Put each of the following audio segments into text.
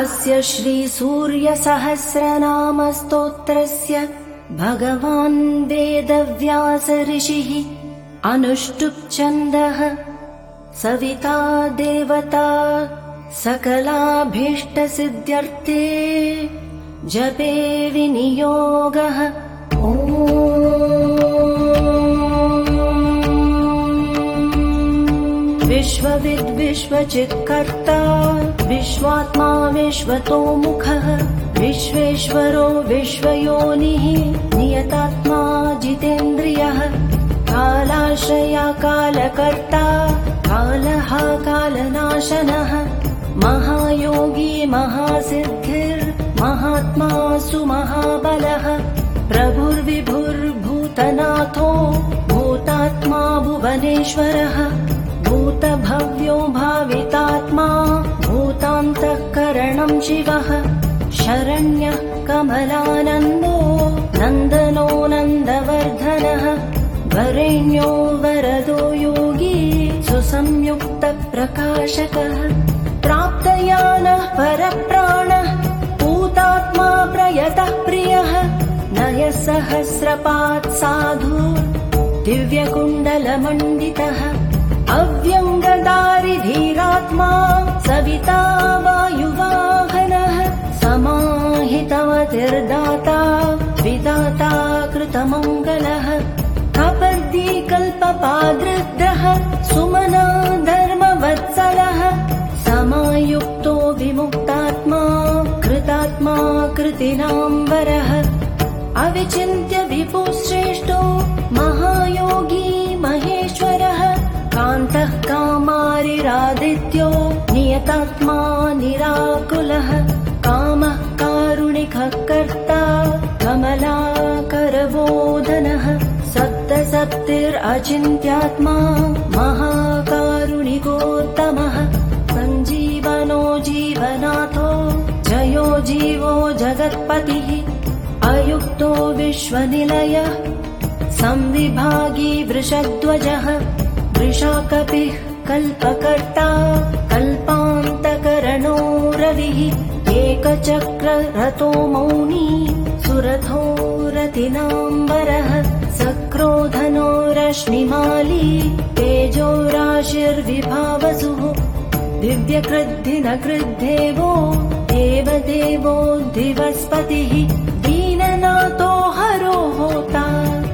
अस्य श्री सूर्यसहस्रनामस्तोत्रस्य भगवान् वेदव्यास ऋषिः अनुष्टुप् छन्दः सविता देवता सकलाभीष्टसिद्ध्यर्थे जपे विनियोगः। विश्वविद् विश्वचित्कर्ता विश्वात्मा विश्वतोमुखः विश्वेश्वरो विश्वयोनिः नियतात्मा जितेन्द्रियः कालाश्रया कालकर्ता कालः कालनाशनः महायोगी महासिद्धिर्महात्मा सुमहाबलः प्रभुर्विभुर्भूतनाथो भूतात्मा भुवनेश्वरः भूतभव्यो भावितात्मा भूतान्तःकरणं शिवः शरण्यः कमलानन्दो नन्दनो नन्दवर्धनः वरेण्यो वरदो योगी सुसंयुक्तप्रकाशकः प्राप्तयानः परप्राणः भूतात्मा प्रयतः प्रियः नयसहस्रपात् साधु दिव्यकुण्डलमण्डितः अव्यङ्गदारिधीरात्मा सविता वायुवाहनः समाहितमतिर्दाता विदाता कृतमङ्गलः कपर्दी कल्पपादृग्धः सुमना धर्मवत्सलः समायुक्तो विमुक्तात्मा कृतात्मा कृतिनाम्बरः अविचिन्त्य विपुश्रेष्ठो महायोगी महेश्वरः कान्तः कामारिरादित्यो नियतात्मा निराकुलः कामः कारुणिकः कर्ता कमलाकरबोधनः सप्तसप्तिरचिन्त्यात्मा महाकारुणिकोत्तमः सञ्जीवनो जीवनाथो जयो जीवो जगत्पतिः अयुक्तो विश्वनिलयः संविभागी वृषध्वजः वृषाकपिः कल्पकर्ता कल्पान्तकरणो रविः एकचक्ररथो मौनी सुरथो रतिनाम्बरः सक्रोधनो रश्मिमाली तेजो राशिर्विभावसुः दिव्यकृद्धिनकृद्देवो देवदेवो दिवस्पतिः दीननाथो हरो होता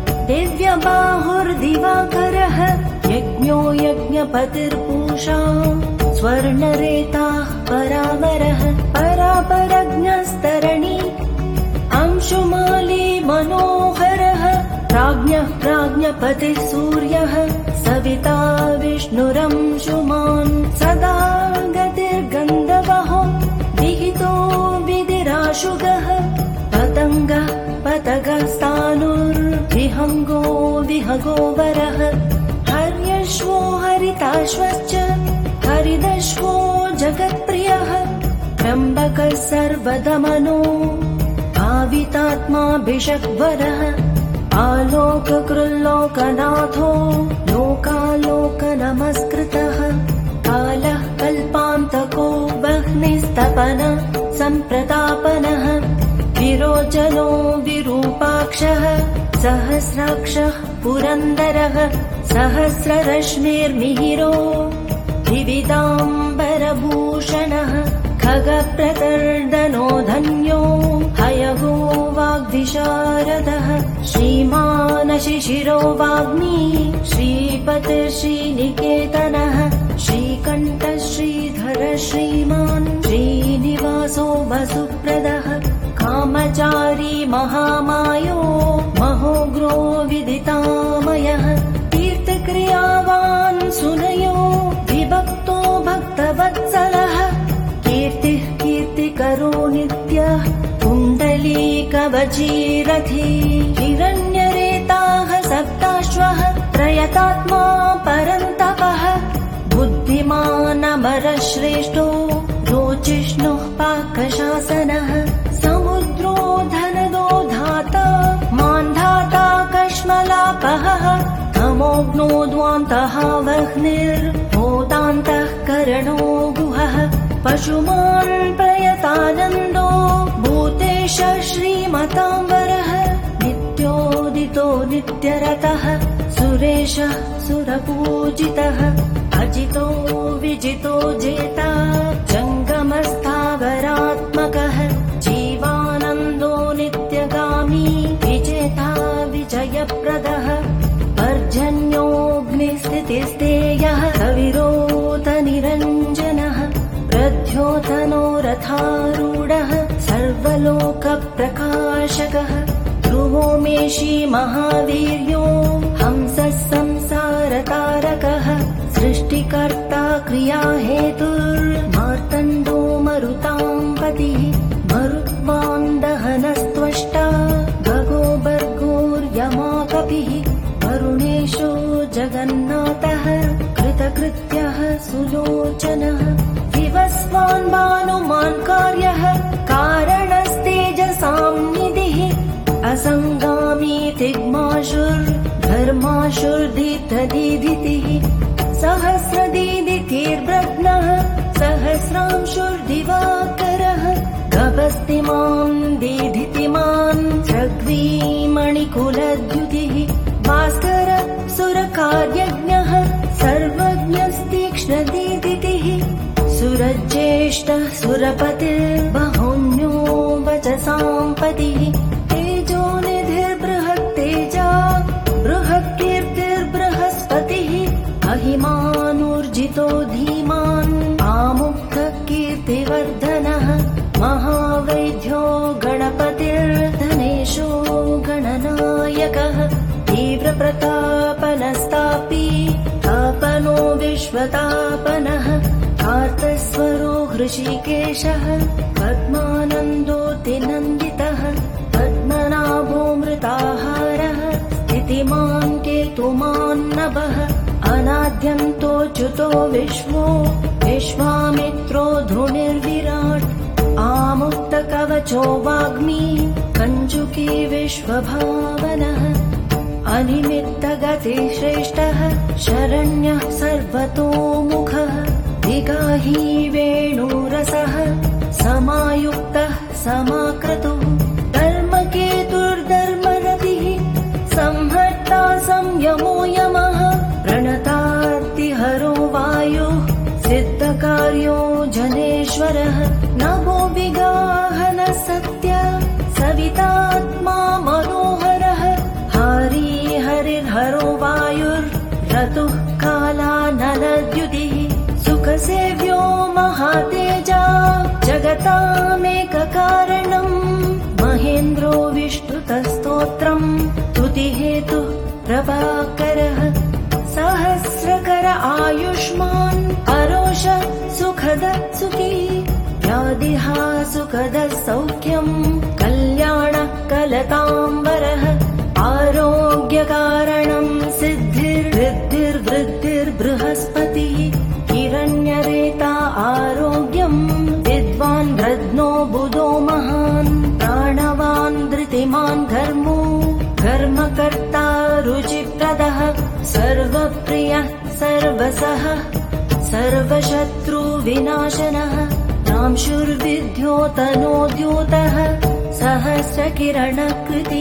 दिव्यबाहुर्दिवाकरः यज्ञो यज्ञपतिर्पूषा स्वर्णरेताः परावरः परापरज्ञस्तरणी अंशुमाली मनोहरः प्राज्ञः प्राज्ञपतिः सूर्यः सविता विष्णुरंशुमान् सदा गतिर्गन्धवहो विहितो विधिराशुगः पतङ्गः पतगस्तानुर्विहङ्गो विहगोवरः हर्यश्वो हरिताश्वश्च हरिदश्वो जगत्प्रियः त्र्यम्बकः सर्वदमनो भावितात्माभिषग्वरः आलोककृल्लोकनाथो लोकालोकनमस्कृतः कालः कल्पान्तको वह्निस्तपन सम्प्रतापनः विरोचनो विरूपाक्षः सहस्राक्षः पुरन्दरः सहस्ररश्मिर्मिहिरो विविदाम्बरभूषणः खगप्रतर्दनो धन्यो हयगो वाग्विशारदः श्रीमान् शिशिरो वाग्मी श्रीपतिर्श्रीनिकेतनः श्रीकण्ठः श्रीधर श्रीमान् श्रीनिवासो वसुप्रदः कामचारी महामायो महोग्रो विदितामयः तीर्थक्रियावान् सुनयो विभक्तो भक्तवत्सलः कीर्तिः कीर्तिकरो नित्यः कुण्डलीकवचीरथी हिरण्यरेताः सप्ताश्वः त्रयतात्मा परन्तपः बुद्धिमानमरश्रेष्ठो रोचिष्णुः पाकशासनः समुद्रो धनदो धाता मान्धाता कश्मलापः तमोग्नो द्वान्तः वह्निर्भूतान्तः करणो गुहः पशुमान् प्रयतानन्दो भूतेश श्रीमताम्बरः नित्योदितो नित्यरतः सुरेशः सुरपूजितः अजितो विजितो जेता जङ्गमस्थावरात्मकः जीवानन्दो नित्यगामी विजेता विजयप्रदः पर्जन्योऽग्निस्थितिस्तेयः कविरोधनिरञ्जनः प्रद्योतनो रथारूढः सर्वलोकप्रकाशकः ध्रुवो मेषी महावीर्यो हंसः संसारतारकः सृष्टिकर्ता क्रियाहेतुर्मार्तण्डो मरुतां पतिः मरुत्मान्दहनस्त्वष्टा भगो भर्गोर्यमाकपिः वरुणेशो जगन्नाथः कृतकृत्यः सुलोचनः विवस्वान् भानुमान् कार्यः कारणस्तेजसां निधिः असङ्गामी तिग्माशुर्धर्माशुर्दितदिदितिः सहस्रदीदितिर्ब्रह्मः सहस्रांशुर्दिवाकरः गभस्तिमान् दीधितिमान् जग्वीमणिकुलद्युतिः भास्कर सुरकार्यज्ञः सर्वज्ञस्तीक्ष्णदीदितिः सुरज्येष्ठः सुरपतिर्बहुन्यो वचसाम्पतिः तेजोनिधिर्बृहत्तेजा बृहत्कीर्तिर्बृहस्पतिः अहिमानूर्जितो धीमान् आमुक्तकीर्तिवर्धनः महावैद्यो गणपतिर्धनेशो गणनायकः तीव्रप्रतापनस्तापी तापनो विश्वतापनः कार्तस्वरो हृषीकेशः पद्मानन्दोऽतिनन्दितः पद्मनाभो मृताहारः स्थितिमान् केतुमान् नभः अनाद्यन्तोऽच्युतो विश्वो विश्वामित्रो धृणिर्विराट् आमुक्तकवचो वाग्मी कञ्चुकी विश्वभावनः अनिमित्तगतिश्रेष्ठः शरण्यः सर्वतोमुखः दिगाही वेणुरसः समायुक्तः समाक्रतुः धर्मकेतुर्धर्मरतिः संहर्ता संयमो यमः प्रणतार्तिहरो वायुः सिद्धकार्यो जनेश्वरः नभो विगाहनः सत्य सवितात्मा मनोहरः हारी हरिर्हरो वायुर्रतुः कालानलद्युतिः सुखसेव्यो महातेजा जगतामेककारणम् महेन्द्रो विष्णुतस्तोत्रम् स्तुतिहेतुः प्रभाकरः सहस्रकर आयुष्मान् अरोष सुखद सुखी व्याधिहा सुखद सौख्यम् कल्याण कलताम्बरः आरोग्यकारणम् सिद्धिर्वृद्धिर्बृहस्पतिः हिरण्यरेता आरोग्यम् विद्वान् रत्नो बुधो महान् प्राणवान् धृतिमान् धर्मो कर्मकर्ता रुचिप्रदः सर्वप्रियः सर्वसः सर्वशत्रुविनाशनः रांशुर्विद्योतनोद्योतः सहस्रकिरणकृती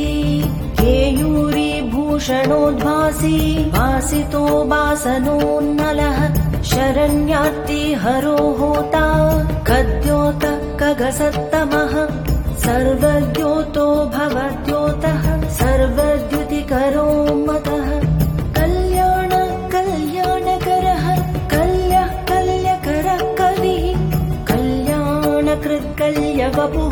केयूरीभूषणोद्भासी वासितो वासनोन्नलः शरण्यार्ति हरो होता कद्योत कगसत्तमः सर्वद्योतो भवद्योतः सर्वद्युतिकरो मतः कल्याण कल्याणकरः कल्यः कल्यकरः कविः कल्याणकृत्कल्यवपुः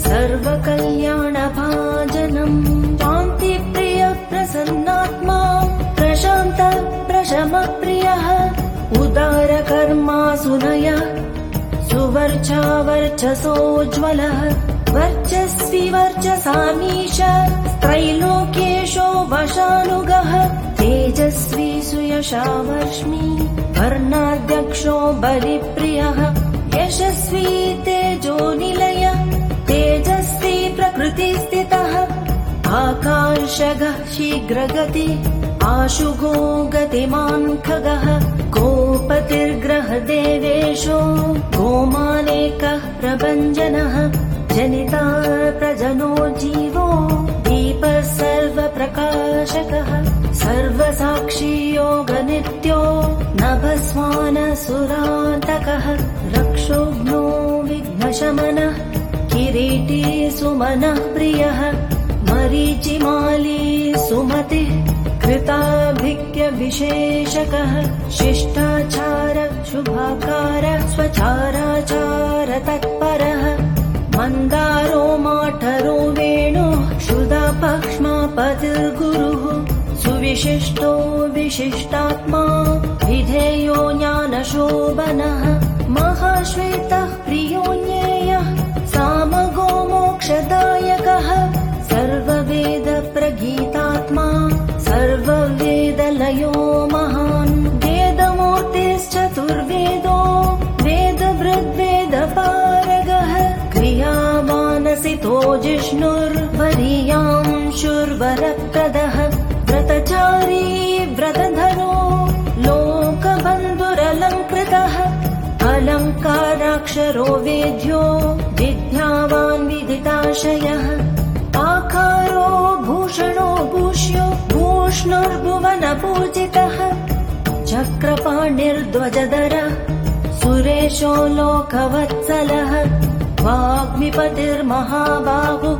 सर्वकल्याणभाजनम् शान्तिप्रियः प्रसन्नात्मा प्रशान्त प्रशमप्रियः उदारकर्मा सुनयः सुवर्चा वर्चसोज्ज्वलः वर्चस्वी वर्चसामीश त्रैलोक्येशो वशानुगः तेजस्वी सुयशावर्ष्मी वर्णाध्यक्षो बलिप्रियः यशस्वी तेजोनिलय तेजस्वी प्रकृतिस्थितः आकार्षगः शीघ्रगति आशुगो गतिमान् खगः गोपतिर्ग्रहदेवेशो गोमानेकः प्रभञ्जनः जनिता प्रजनो जीवो दीपः सर्वप्रकाशकः सर्वसाक्षी योगनित्यो नभस्वानसुरान्तकः रक्षोघ्नो विघ्नशमनः किरीटी सुमनः प्रियः मरीचिमाली सुमतिः कृताभिज्ञविशेषकः शिष्टाचार शुभाकार स्वचाराचार तत्परः मन्दारो माठरो वेणुः क्षुधापक्ष्मापतिर्गुरुः सुविशिष्टो विशिष्टात्मा विधेयो ज्ञानशोभनः महाश्वेतः प्रियो ज्ञेयः सामगो मोक्षदायकः सर्ववेदप्रगीतात्मा सर्ववेदलयो महान् वेदमूर्तिश्चतुर्वेदो वेदवृद्वेदपारगः क्रियावानसितो जिष्णुर्वरीयांशुर्वरप्रदः व्रतचारी व्रतधरो लोकबन्धुरलङ्कृतः अलङ्काराक्षरो वेद्यो विद्यावान् विदिताशयः आकारो भूषणो भूष्यो भूष्णुर्भुवनपूजितः चक्रपाणिर्ध्वजधरः सुरेशो लोकवत्सलः वाग्मिपतिर्महाबाहुः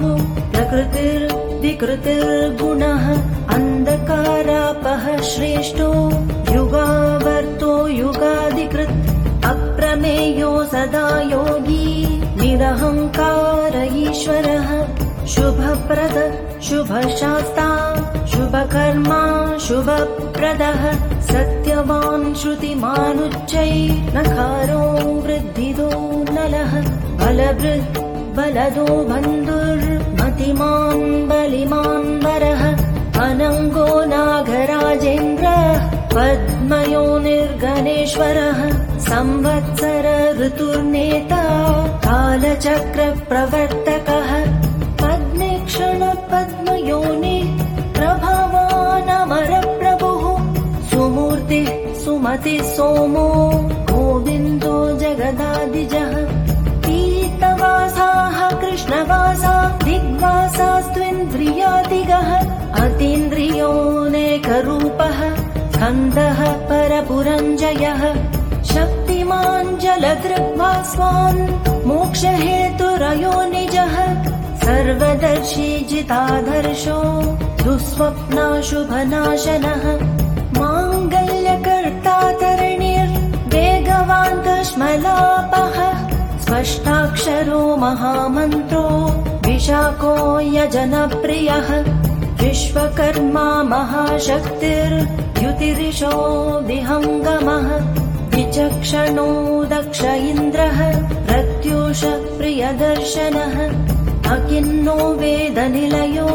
प्रकृतिर्विकृतिर्गुणः अन्धकारापः श्रेष्ठो युगावर्तो युगाधिकृत् अप्रमेयो सदा योगी निरहङ्कार ईश्वरः शुभप्रद शुभशास्ता शुभकर्मा शुभप्रदः सत्यवान् श्रुतिमानुच्चै नखारो वृद्धिदो नलः बलवृद् बलदो बन्धुर्मतिमान् बलिमान् वरः अनङ्गो नागराजेन्द्रः पद्मयो निर्गणेश्वरः संवत्सर ऋतुर्नेता कालचक्रप्रवर्तकः पद्मेक्षण पद्मयोनि प्रभवानमरप्रभुः सुमूर्तिः सुमतिः सोमो गोविन्दो जगदादिजः पीतवासाः कृष्णवासा दिग्वासास्त्विन्द्रियादिगः अतीन्द्रियोऽनेकरूपः स्कन्दः परपुरञ्जयः शक्तिमान् जलदृग्भास्वान् मोक्षहेतुरयो निजः सर्वदर्शी जितादर्शो दुःस्वप्नाशुभनाशनः माङ्गल्यकर्ता तरणिर्वेगवान् कश्मलापः स्पष्टाक्षरो महामन्त्रो विशाखो यजनप्रियः विश्वकर्मा महाशक्तिर्द्युतिरिशो विहङ्गमः विचक्षणो दक्ष इन्द्रः प्रत्यूष प्रियदर्शनः अकिन्नो वेदनिलयो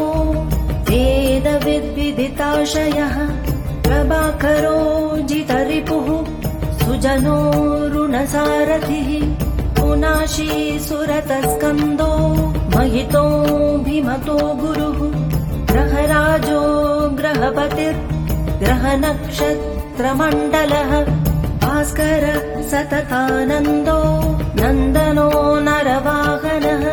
वेदविद्विदिताशयः प्रभाकरो जितरिपुः सुजनो ऋणसारथिः पुनाशी सुरतस्कन्दो महितो भिमतो गुरुः ग्रहराजो ग्रहपतिर्ग्रहनक्षत्रमण्डलः भास्कर सततानन्दो नन्दनो नरवाहनः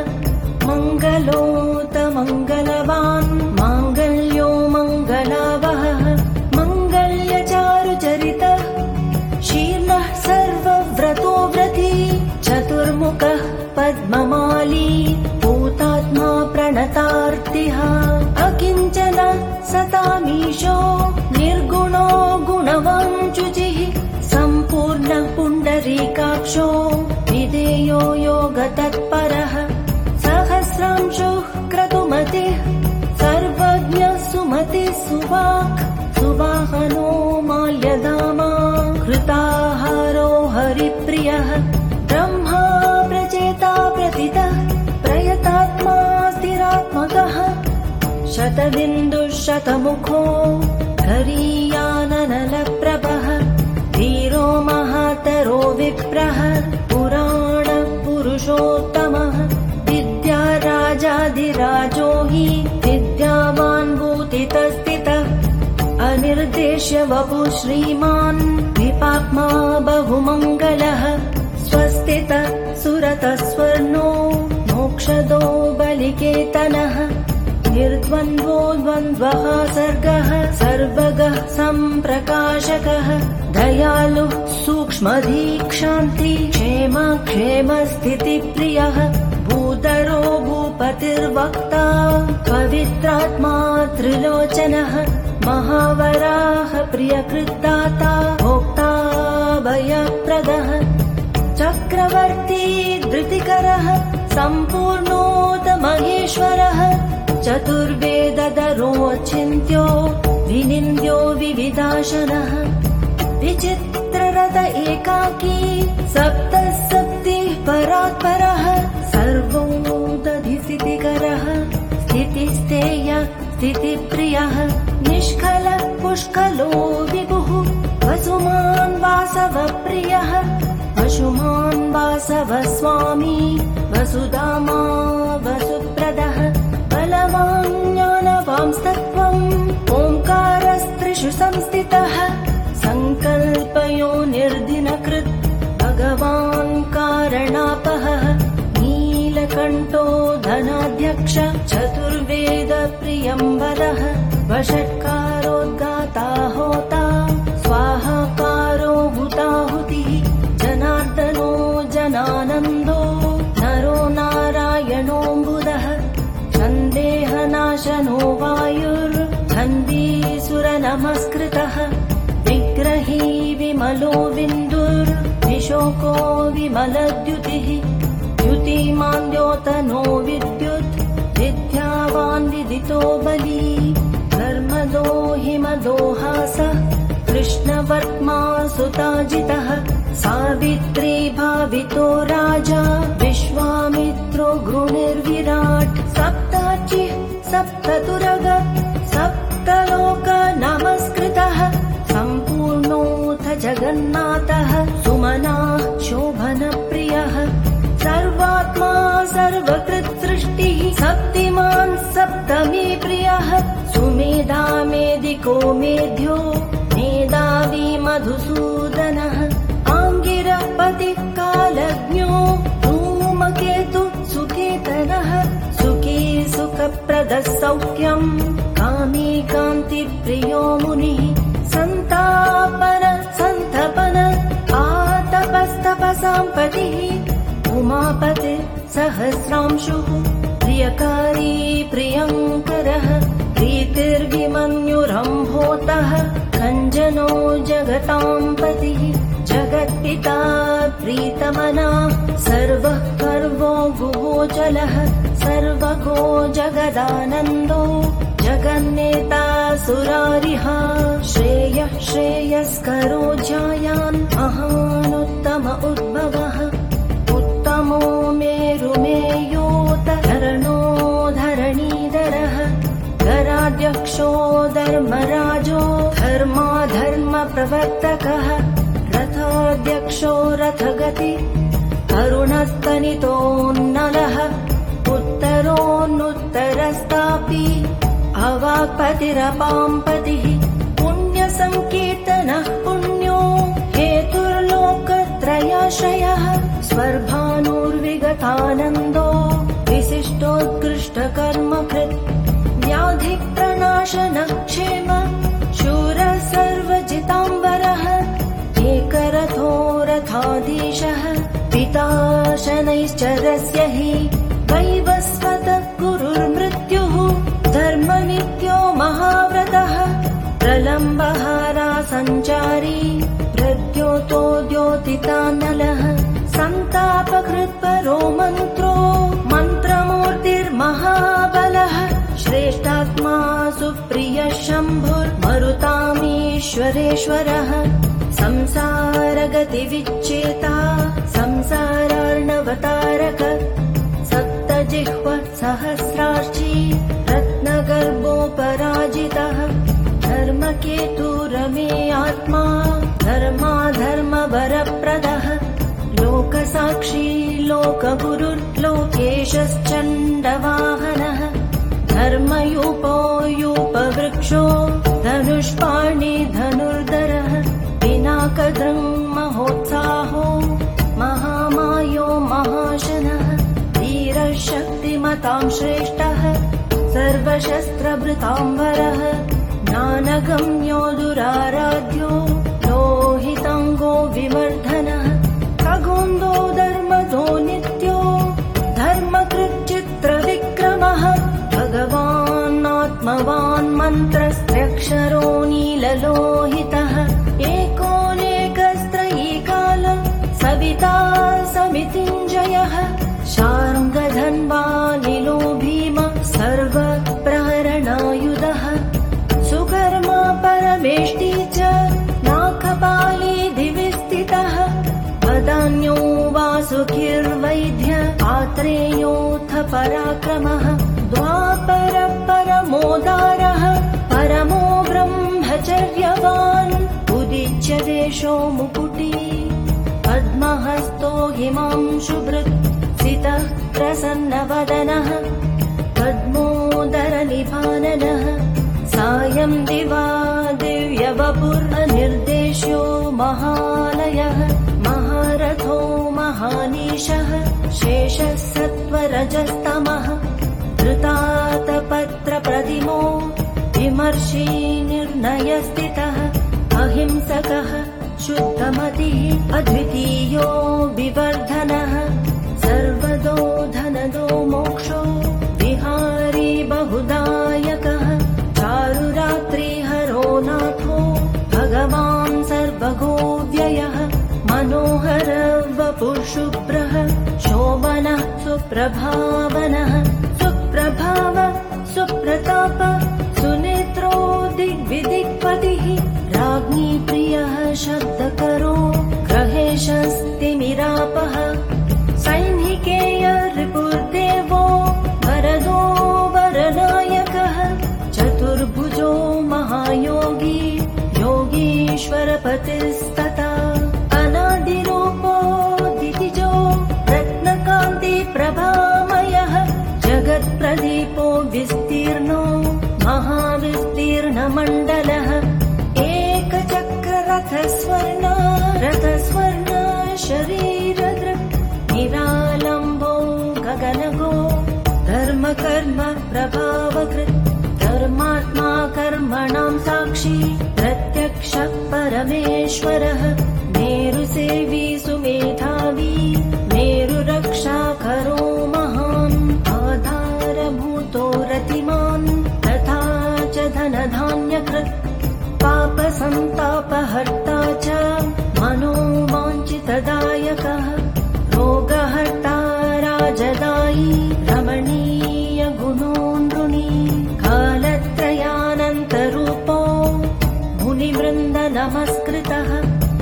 मङ्गलोतमङ्गलवान् माङ्गल्यो मङ्गलावहः मङ्गल्यचारुचरितः शीर्णः सर्वव्रतो व्रती चतुर्मुखः पद्ममाली भूतात्मा प्रणतार्तिः अकिञ्चन सतामीशो निर्गुणो गुणवान् शुचिः सम्पूर्णः पुण्डरीकाक्षो विधेयो योगतत्परः सहस्रांशुः क्रतुमतिः सर्वज्ञः सुमतिः सुवाक् सुवाहनो माल्यधामा कृताहारो हरिप्रियः ब्रह्मा प्रचेता प्रथितः प्रयतात्मा स्थिरात्मकः शतबिन्दुः शतमुखो धरीयाननलप्रभः धीरो महातरो विप्रः पुराणपुरुषोत्तमः विद्याराजाधिराजो हि विद्यावान् भूतितस्थितः अनिर् निर्देश्य वपु श्रीमान् विपाप्मा बहुमङ्गलः स्वस्तितः सुरतः स्वर्णो मोक्षदो बलिकेतनः निर्द्वन्द्वो द्वन्द्वः सर्गः सर्वगः सम्प्रकाशकः दयालुः सूक्ष्मधीक्षान्ति क्षेम क्षेमस्थितिप्रियः भूधरो भूपतिर्वक्ता पवित्रात्मा त्रिलोचनः महावराह प्रियकृत्दाता भोक्ता भयप्रदः चक्रवर्ती धृतिकरः सम्पूर्णोतमहेश्वरः चतुर्वेदधरोऽचिन्त्यो विनिन्द्यो विविधाशनः विचित्ररथ एकाकी सप्तसप्तिः परात्परः सर्वोदधिस्थितिकरः स्थितिस्तेय स्थितिप्रियः निष्कलः पुष्कलो विभुः वसुमान् वासवप्रियः वसुमान् वासव स्वामी वसुधामा वसुप्रदः बलवान् ज्ञानवांस्तत्त्वम् ओङ्कारस्त्रिषु संस्थितः सङ्कल्पयो निर्दिनकृत् भगवान् कारणापहः नीलकण्ठो धनाध्यक्ष चतुर्वेदप्रियम्बरः वषट्कारोद्गाता होता स्वाहाकारो भूताहुतिः जनार्दनो जनानन्दो नरो नारायणोऽम्बुदः सन्देहनाशनो वायुर्गन्धीसुरनमस्कृतः विग्रही विमलो विन्दुर्विशोको विमलद्युतिः द्युतिमान्द्योतनो विद्युत् विद्यावान् विदितो बली धर्मदो हिमदो हासः कृष्णवर्त्मा सुताजितः सावित्री भावितो राजा विश्वामित्रो गृणिर्विराट् सप्ताचिः सप्ततुरग सप्तलोक नमस्कृतः सम्पूर्णोऽथ जगन्नाथः सुमनाः शोभनप्रियः सर्वात्मा सर्वकृत्सृष्टिः शक्तिमान् सप्तमी प्रियः सुमेधा मेदिको मेध्यो मेधावी मधुसूदनः आङ्गिरः पतिः कालज्ञो धूमकेतु सुकेतनः सुखी सुखप्रदः सौख्यम् कामी कान्तिप्रियो मुनिः सन्तापन सन्तपन आतपस्तपसाम्पतिः उमापति सहस्रांशुः प्रियकारी प्रियङ्करः प्रीतिर्विमन्युरम्भोतः कञ्जनो जगतां पतिः जगत्पिता प्रीतमना सर्वः कर्वो गुहोचलः सर्वगो जगदानन्दो जगन्नेता सुरारिः श्रेयः श्रेयस्करो जायान् महानुत्तम उद्भवः उत्तमो मेरुमेयोत धरणो धरणीधरः धराध्यक्षो धर्मराजो धर्माधर्मप्रवर्तकः रथाध्यक्षो रथगति अरुणस्तनितोन्नलः उत्तरोन्नुत्तरस्तापि अवाक्पतिरपाम्पतिः पुण्यसङ्कीर्तनः पुण्यो हेतुर्लोकत्रयाश्रयः स्वर्भानुर्विगतानन्दो विशिष्टोत्कृष्टकर्मकृत् व्याधिप्रणाशनः क्षेम शूरः सर्वजिताम्बरः एकरथो रथाधीशः पिता शनैश्चरस्य हि वैवस्वतः गुरुर्मृत्युः धर्मनित्यो महाव्रतः प्रलम्बहारा सञ्चारी प्रद्योतो द्योतितानलः सन्तापकृत्परो मन्त्रो मन्त्रमूर्तिर्महाबलः श्रेष्ठात्मा सुप्रियः शम्भुर्मरुतामीश्वरेश्वरः संसारगतिविच्चेता संसारार्णवतारक सप्तजिह्व सहस्रार्ची रत्नगर्भोपराजितः धर्मकेतुरमे आत्मा धर्माधर्मवरप्रदः लोकसाक्षी लोकगुरुर्लोकेशश्चण्डवाहनः धर्मयूपो यूपवृक्षो धनुष्पाणि धनुर्धरः पिनाकदृङ् महोत्साहो महामायो महाशनः धीरशक्तिमतां श्रेष्ठः सर्वशस्त्रभृताम्बरः ज्ञानगम्यो दुराराध्यो लोहिताङ्गो विवर्धनः खगोन्दो धर्मदो नित्यो धर्मकृच्चित्रविक्रमः भगवान् आत्मवान् मन्त्रस्त्र्यक्षरो नीललोहितः एकोनेकस्त्रयीकाल सविता समितिञ्जयः शार्ङ्गधन्वानिलो भीम सर्वप्रहरणायुधः सुकर्मा परमेष्टि च नाकपाली दिविस्थितः वदान्यो वासुकिर्वैद्य आत्रेयोऽथ पराक्रमः द्वापर परमोदारः परमो ब्रह्मचर्यवान् उदिच्य देशो मुकुटी पद्महस्तो हिमांशुभृत् सितः प्रसन्नवदनः पद्मोदरनिभाननः सायं दिवा दिव्यवपुर्निर्देश्यो महालयः महारथो महानीशः शेषः सत्त्वरजस्तमः धृतातपत्रप्रतिमो विमर्शी निर्णयस्थितः अहिंसकः शुद्धमतिः अद्वितीयो विवर्धनः सर्वदो धनदो मोक्षो विहारी बहुदायकः चारुरात्रिहरो नाथो भगवान् सर्वगोव्ययः मनोहर वपुर्शुभ्रः शोभनः सुप्रभावनः सुप्रभाव सुप्रताप सुनेत्रो दिग्विदिक्पतिः राज्ञी प्रियः शब्दकरो ग्रहेशस्तिमिरापः सैनिकेय रिपुर्देवो वरदो वरनायकः चतुर्भुजो महायोगी योगीश्वरपतिस्तथा अनादिरूपो दितिजो रत्नकान्ति प्रभामयः जगत्प्रदीपो विस्तीर्णो महाविस्तीर्णमण्डलः एकचक्ररथस्वर्ण रथस्वर्ण शरीरदृक् निरालम्बो गगनगो धर्मकर्म प्रभावकृत् धर्मात्मा कर्मणां साक्षी प्रत्यक्षः परमेश्वरः मेरुसेवी सुमेधावी मेरुरक्षाकरो महान् आधारभूतो रतिमान् तथा च धनधान्यकृत् पापसन्तापहर्ता च मनोवाञ्छितदायकः रोगहर्ता राजदायी रमणीय गुणोऽनृणी कालत्रयानन्तरूपो मुनिवृन्द नमस्कृतः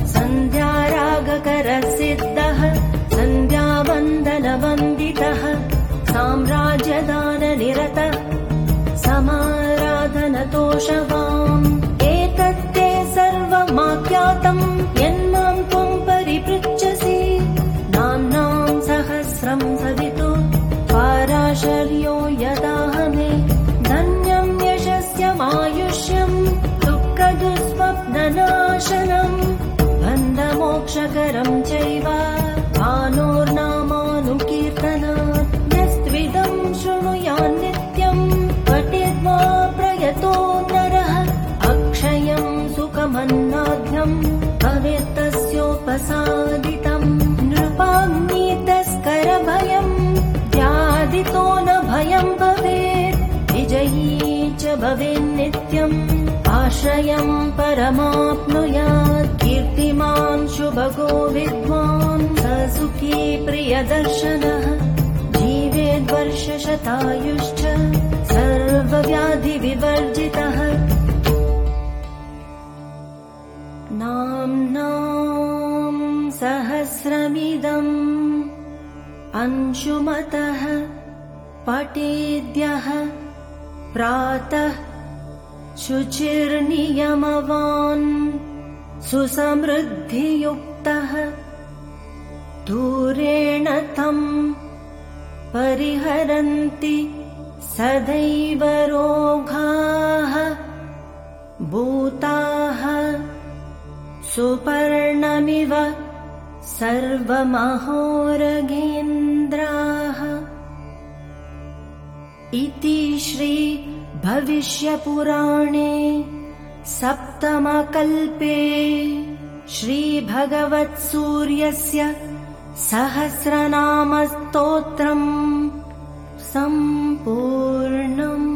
सन्ध्यारागकरसिद्धः सन्ध्यावन्दनवन्दितः साम्राज्यदाननिरतः समाराधनतोषवाम् एतत्ते सर्वमाख्यातम् यन्मां त्वं परिपृच्छसि नाम्नां सहस्रं सवितो पाराशर्यो यदाहमे धन्यं यशस्यमायुष्यं दुःखदुःस्वप्ननाशनम् बन्धमोक्षकरं चैव भानोर्नामानुकीर्तनात् यस्त्विदं शृणुयान्नित्यं पठित्वा प्रयतो नरः अक्षयं सुखमन्नाद्यं भवेत्तस्योपसादितम् नृपाग्नितस्करभयं व्याधितो न भयं भवेत् विजयी च भवेन्नित्यम् आश्रयं परमाप्नुयात् कीर्तिमान् शुभगो विद्वान् स सुखी प्रियदर्शनः जीवेद्वर्षशतायुश्च सर्वव्याधिविवर्जितः नाम्नां सहस्रमिदम् अंशुमतः पठेद्यः प्रातः शुचिर्नियमवान् सुसमृद्धियुक्तः दूरेण तं परिहरन्ति सदैव रोगाः भूताः सुपर्णमिव सर्वमहोरगेन्द्राः। इति श्री भविष्यपुराणे सप्तमकल्पे श्रीभगवत्सूर्यस्य सहस्रनामस्तोत्रम् सम्पूर्णम्।